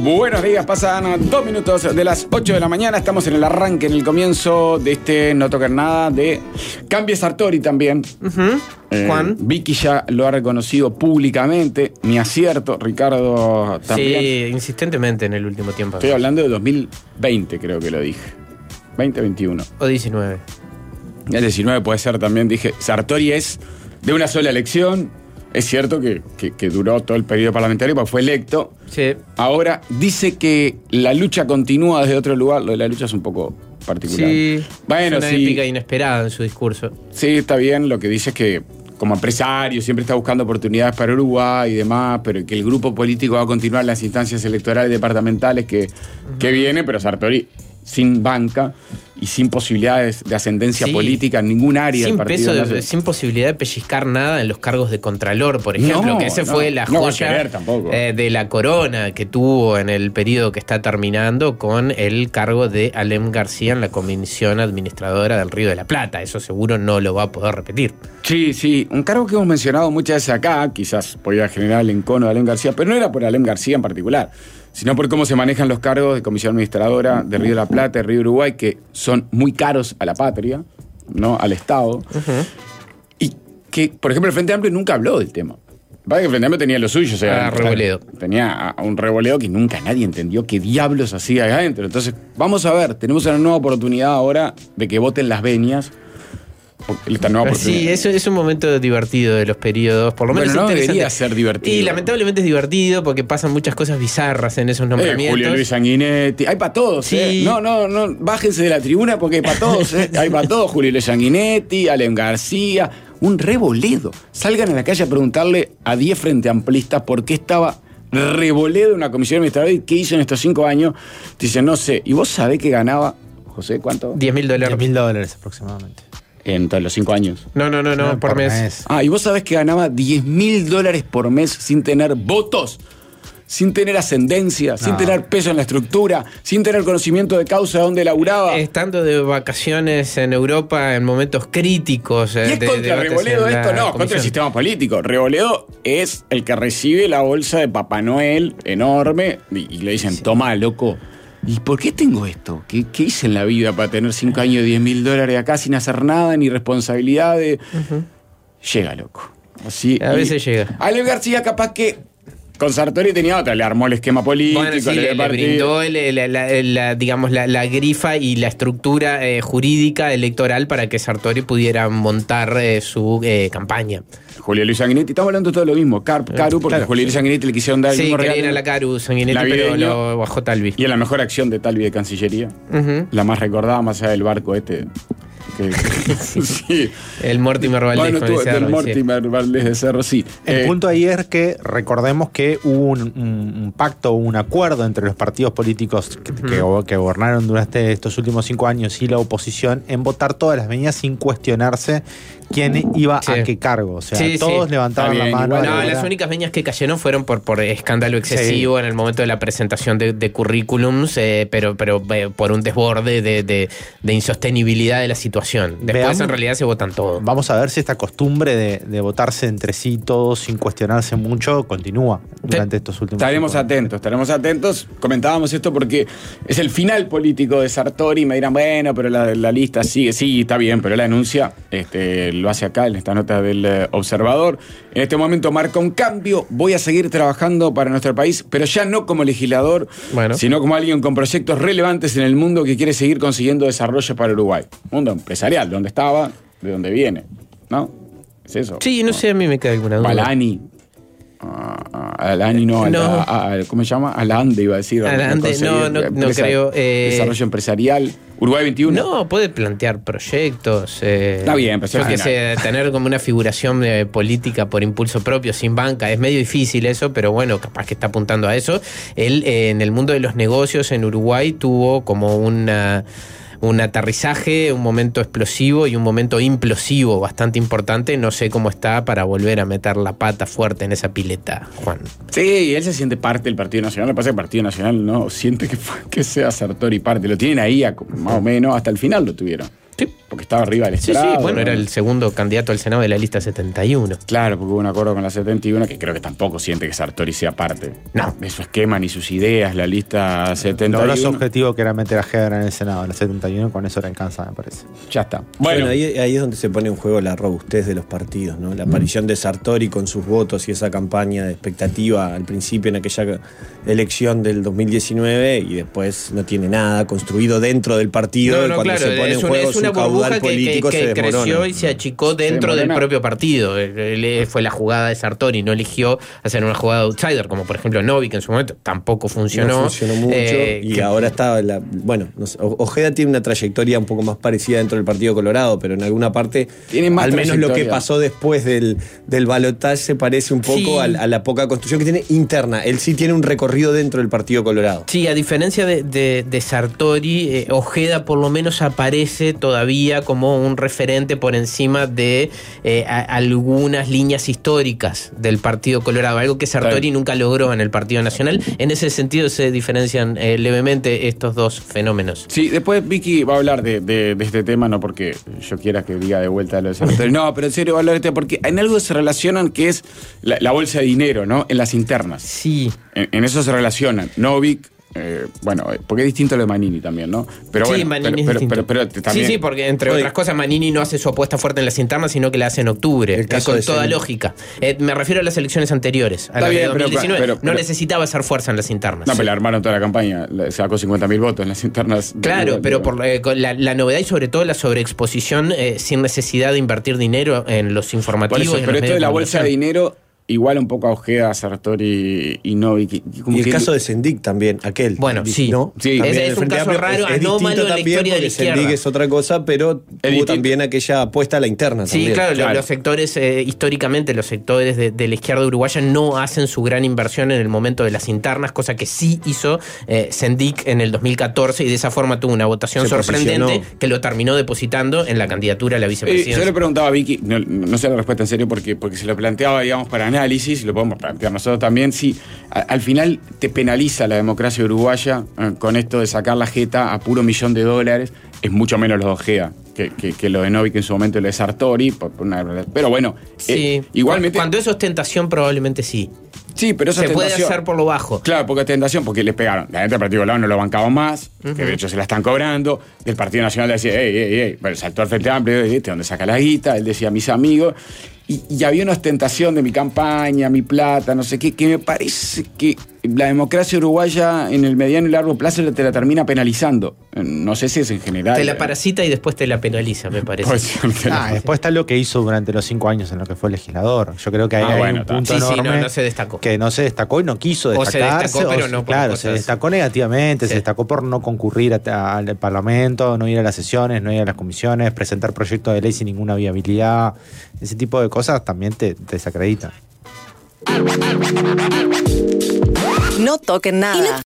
Buenos días, pasan 2 minutos de las 8 de la mañana. Estamos en el arranque, en el comienzo de este No Tocar Nada de Cambie Sartori también. Juan. Vicky ya lo ha reconocido públicamente. Mi acierto, Ricardo también. Sí, insistentemente en el último tiempo. Estoy hablando de 2020, creo que lo dije. 2021. O 19. El 19 puede ser también. Dije, Sartori es de una sola elección. Es cierto que duró todo el periodo parlamentario, porque fue electo. Sí. Ahora dice que la lucha continúa desde otro lugar. Lo de la lucha es un poco particular. Sí, bueno, es una épica inesperada en su discurso. Sí, está bien. Lo que dice es que como empresario siempre está buscando oportunidades para Uruguay y demás, pero que el grupo político va a continuar las instancias electorales departamentales que viene, pero Sartori sin banca y sin posibilidades de ascendencia política en ningún área del partido. Sin posibilidad de pellizcar nada en los cargos de contralor, por ejemplo, que ese fue la joya de la corona que tuvo en el periodo que está terminando con el cargo de Alem García en la Comisión Administradora del Río de la Plata. Eso seguro no lo va a poder repetir. Sí, un cargo que hemos mencionado muchas veces acá, quizás podía generar el encono de Alem García, pero no era por Alem García en particular, sino por cómo se manejan los cargos de Comisión Administradora de Río de la Plata, de Río Uruguay, que son muy caros a la patria, ¿no? Al Estado. Y que, por ejemplo, el Frente Amplio nunca habló del tema. Vale, que el Frente Amplio tenía lo suyo. O sea, Rebolledo. Tenía a un Rebolledo que nunca nadie entendió qué diablos hacía ahí adentro. Entonces, vamos a ver, tenemos una nueva oportunidad ahora de que voten las venias. Esta nueva oportunidad. Sí, eso es un momento divertido de los periodos, por lo menos no debería ser divertido. Y lamentablemente es divertido porque pasan muchas cosas bizarras en esos nombramientos. Julio Luis Sanguinetti, hay para todos. Sí. No, bájense de la tribuna porque hay para todos. Hay para todos, Julio Luis Sanguinetti, Alem García, un Rebolledo. Salgan a la calle a preguntarle a 10 frente amplistas por qué estaba Rebolledo en una comisión administradora y qué hizo en estos 5 años. Dicen, no sé. ¿Y vos sabés que ganaba, José, cuánto? $10.000. $10.000 aproximadamente. En todos los 5 años. No, por mes. Y vos sabés que ganaba $10.000 por mes sin tener votos, sin tener ascendencia, sin tener peso en la estructura, sin tener conocimiento de causa de dónde laburaba. Estando de vacaciones en Europa en momentos críticos. ¿Y es contra Rebolledo esto? No, contra el sistema político. Rebolledo es el que recibe la bolsa de Papá Noel enorme y le dicen, toma, loco. ¿Y por qué tengo esto? ¿Qué hice en la vida para tener 5 años de $10.000 acá sin hacer nada, ni responsabilidades? Llega, loco. Así, a veces llega. Alem García capaz que con Sartori tenía otra, le armó el esquema político. Bueno, sí, le brindó la grifa y la estructura jurídica electoral para que Sartori pudiera montar su campaña. Julio Luis Sanguinetti, estamos hablando de todo lo mismo. Caru, porque claro. Julio Luis Sanguinetti le quisieron dar el mismo regalo. Sí, querían a la Caru Sanguinetti, pero lo bajó Talvi. Y en la mejor acción de Talvi de Cancillería, la más recordada, más allá del barco sí. El Mortimer Valdés de Cerro. El Mortimer Valdés de Cerro, sí. El punto ahí es que recordemos que hubo un pacto, un acuerdo entre los partidos políticos que gobernaron durante estos últimos 5 años y la oposición en votar todas las venias sin cuestionarse quién iba a qué cargo. O sea, todos levantaban la mano. No, las únicas veñas que cayeron fueron por escándalo excesivo en el momento de la presentación de currículums, pero por un desborde de insostenibilidad de la situación. Después en realidad se votan todos. Vamos a ver si esta costumbre de votarse entre sí todos sin cuestionarse mucho continúa durante estos últimos años. Estaremos atentos. Comentábamos esto porque es el final político de Sartori. Me dirán, bueno, pero la lista sigue. Sí, está bien, pero la denuncia lo hace acá en esta nota del Observador. En este momento marca un cambio. Voy a seguir trabajando para nuestro país, pero ya no como legislador, sino como alguien con proyectos relevantes en el mundo que quiere seguir consiguiendo desarrollo para Uruguay. Mundo empresarial, donde estaba, de donde viene, ¿no? ¿Es eso? Sí, no sé, a mí me queda alguna duda. Balani. Alani no. ¿Cómo se llama? Alande iba a decir. Alande, no creo. Desarrollo empresarial. Uruguay 21. No, puede plantear proyectos. Está bien, pero yo que sé, tener como una figuración política por impulso propio, sin banca. Es medio difícil eso, pero bueno, capaz que está apuntando a eso. Él, en el mundo de los negocios en Uruguay, tuvo como un aterrizaje, un momento explosivo y un momento implosivo bastante importante. No sé cómo está para volver a meter la pata fuerte en esa pileta, Juan. Sí, él se siente parte del Partido Nacional. Lo que pasa es que el Partido Nacional no siente que sea Sartori parte. Lo tienen ahí más o menos, hasta el final lo tuvieron. Sí. porque estaba arriba del Sí, estrado. bueno, era el segundo candidato al Senado de la lista 71. Claro, porque hubo un acuerdo con la 71 que creo que tampoco siente que Sartori sea parte de su esquema ni sus ideas, la lista 71. Logró su objetivo, que era meter a Hedera en el Senado, en la 71, con eso le alcanza, me parece. Ya está. Bueno, ahí es donde se pone en juego la robustez de los partidos, ¿no? La aparición de Sartori con sus votos y esa campaña de expectativa al principio en aquella elección del 2019 y después no tiene nada construido dentro del partido y cuando claro, se pone en juego su caudal político se desmorona. Creció y se achicó dentro del propio partido. Fue la jugada de Sartori, no eligió hacer una jugada de outsider, como por ejemplo Novik en su momento, tampoco funcionó. No funcionó mucho y ahora está, no sé, Ojeda tiene una trayectoria un poco más parecida dentro del Partido Colorado, pero en alguna parte, tiene más al menos lo que pasó después del balotaje se parece un poco a la poca construcción que tiene interna. Él sí tiene un recorrido dentro del Partido Colorado. Sí, a diferencia de Sartori, Ojeda por lo menos aparece todavía como un referente por encima de algunas líneas históricas del Partido Colorado, algo que Sartori nunca logró en el Partido Nacional. En ese sentido se diferencian levemente estos dos fenómenos. Sí, después Vicky va a hablar de este tema, no porque yo quiera que diga de vuelta lo de Sartori, no, pero en serio va a hablar de este porque en algo se relacionan que es la bolsa de dinero, ¿no? En las internas. Sí. En eso se relacionan. Novik, porque es distinto lo de Manini también, ¿no? Pero sí, bueno, Manini es distinto. Pero también... Sí, porque entre otras cosas Manini no hace su apuesta fuerte en las internas, sino que la hace en octubre. El caso con toda lógica. Me refiero a las elecciones anteriores, a la de 2019. No necesitaba hacer fuerza en las internas. No, pero le armaron toda la campaña, sacó 50.000 votos en las internas. Claro, pero por la novedad y sobre todo la sobreexposición sin necesidad de invertir dinero en los informativos. Por eso, pero esto de la bolsa de dinero... Igual un poco a Ojeda, Sartori y Novik. Y el caso de Sendik también, aquel. Bueno, sí. ¿no? Sí. Es un caso raro, anómalo en la historia de la izquierda. Sendik es otra cosa, pero tuvo también aquella apuesta a la interna. Sí, también. claro. Los sectores, históricamente, los sectores de la izquierda uruguaya no hacen su gran inversión en el momento de las internas, cosa que sí hizo Sendik en el 2014 y de esa forma tuvo una votación sorprendente que lo terminó depositando en la candidatura a la vicepresidencia. Yo le preguntaba a Vicky, no sé la respuesta en serio porque se lo planteaba, digamos, para análisis, y lo podemos plantear nosotros también, si al final te penaliza la democracia uruguaya con esto de sacar la jeta a puro $1.000.000, es mucho menos lo de Ojeda que lo de Novik en su momento y lo de Sartori, pero bueno, sí. Igualmente... Cuando es ostentación probablemente sí. Sí, pero eso se puede hacer por lo bajo. Claro, porque ostentación, porque les pegaron. La gente del Partido Colorado no lo bancaba más, que de hecho se la están cobrando. Del Partido Nacional decía, bueno, saltó al Frente Amplio, ¿dónde saca la guita? Él decía, mis amigos. Y había una ostentación de mi campaña, mi plata, no sé qué, que me parece que la democracia uruguaya en el mediano y largo plazo te la termina penalizando. No sé si es en general. Te la parasita y después te la penaliza, me parece. Después está lo que hizo durante los 5 años en lo que fue legislador. Yo creo que ahí hay un punto enorme no se destacó. Que no se destacó y no quiso destacarse. O se destacó, pero no por claro, cosas. se destacó negativamente, se destacó por no concurrir al Parlamento, no ir a las sesiones, no ir a las comisiones, presentar proyectos de ley sin ninguna viabilidad. Ese tipo de cosas también te desacreditan. No toquen nada.